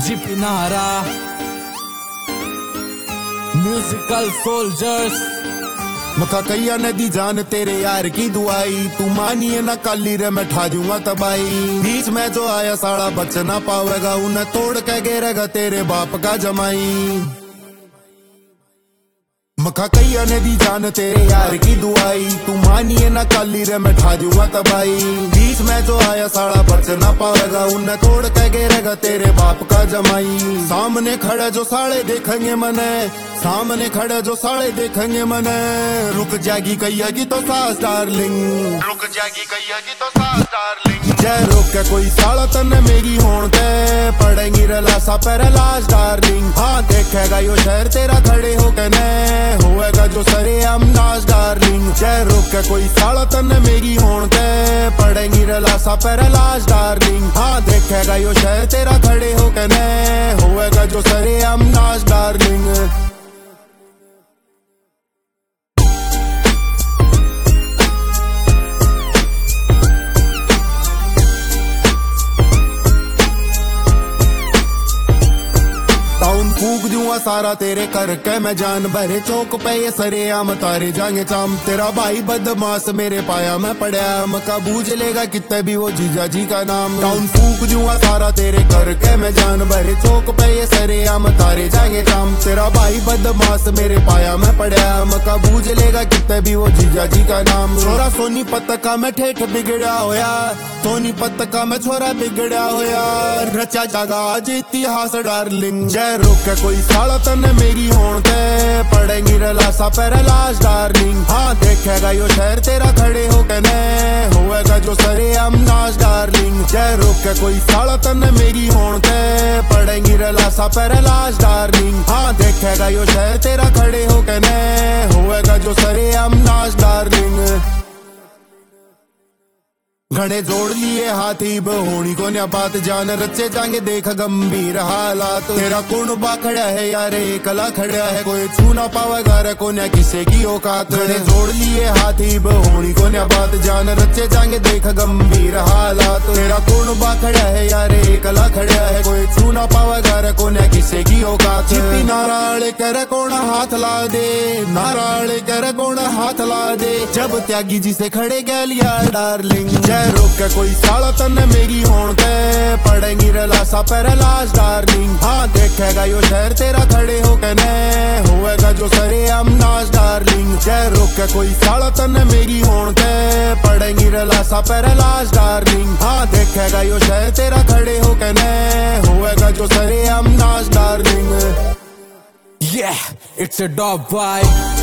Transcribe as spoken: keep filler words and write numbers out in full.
GP नारा musical soldiers. मखा कैया नदी जान तेरे यार की दुआई, तू मानिए ना काली रे मैं ठा दूंगा तबाई। बीच में जो आया साड़ा बच ना पावेगा, उन्हें तोड़ के गिरेगा तेरे बाप का जमाई। मखा कैया नदी जान तेरे यार की दुआई, तू मानिए ना काली रे मैं ठा दूंगा तबाई। बीच में जो आया साड़ा बच ना पावेगा, उन्हें तोड़ के गिरेगा तेरे बाप का जमाई। सामने खड़े जो साले देखेंगे मने, सामने खड़े जो साले देखेंगे मने। रुक जाएगी कैया की तो सास डार्लिंग, रुक जाएगी कैया की तो सास डार्लिंग। जय रोक के कोई साला तने मेरी होन ते, पड़ेंगी रलासा पैरालाज डार्लिंग। हाँ देखेगा यो शहर तेरा खड़े होके ने, होएगा जो सरे अमनाज डार्लिंग। जय रोक के कोई साला तने मेरी होन ते, पड़ेंगी रलासा पैरालाज डार्लिंग। हाँ देखेगा यो शहर तेरा खड़े होके ने, होएगा जो सरे अमनाज डार्लिंग। फूक दूंगा सारा तेरे करके मैं जान, भरे चौक पे ये सरे आम तारे जाएंगे चाम। तेरा भाई बदमाश मेरे पाया मैं पड़ा, मका बूझ लेगा कितने भी वो जीजा जी का नाम। टाउन फूक दूंगा सारा तेरे करके मैं जान, भरे चौक पे ये सरे आम तारे जाएंगे चाम। तेरा भाई बदमाश मेरे पाया मैं पड़ा, मका बूझ लेगा कितने भी वो जीजा जी का नाम। छोरा सोनी पत्त का मैं ठेठ बिगड़ा होया, सोनी पत्त का मैं छोरा बिगड़ा होया। रचा जागा आज इतिहास डार्लिंग। जय रोक के कोई साला तने मेरी होन ते, पड़ेंगी रलासा पैरालाज डार्लिंग। हाँ देखेगा यो शहर तेरा खड़े होके ने, होएगा जो सरे अमनाज डार्लिंग। जय रोक के कोई साला तने मेरी होन ते, पड़ेंगी रलासा पैरालाज डार्लिंग। हाँ देखेगा यो शहर तेरा खड़े होके ने, होएगा जो सरे अमनाज डार्लिंग। घड़े जोड़ लिए हाथी बहोनी को न्या बात, जान रचे जाएंगे देख गंभीर हालात। तेरा कौन बाखड़ा है यारे कला खड़ा है, कोई छू ना पावेगा रे को न्या किसे की औकात। घड़े जोड़ लिए हाथी बहोनी को न्या बात, जान रचे जाएंगे देख गंभीर हालात। तेरा कौन बाखड़ा है यारे कला खड़ा है, कोई छू ना पावेगा रे को न्या किसे की औकात। जीपी नाराले करे कौन हाथ ला दे, नाराले करे कौन हाथ ला दे। जब त्यागी जी से खड़े गैलिया डार्लिंग। रोक के कोई साला तने मेरी होन ते, पड़ेंगी रलासा पैरालाज डार्लिंग। हाँ देखेगा यो शहर तेरा खड़े होके ने, होएगा जो सरे अमनाज डार्लिंग। जय रोक के कोई साला तने मेरी होन ते, पड़ेंगी रलासा पैरालाज डार्लिंग। हाँ देखेगा यो शहर तेरा खड़े होके ने, होएगा जो सरे अमनाज darling. Yeah, it's a dog vibe.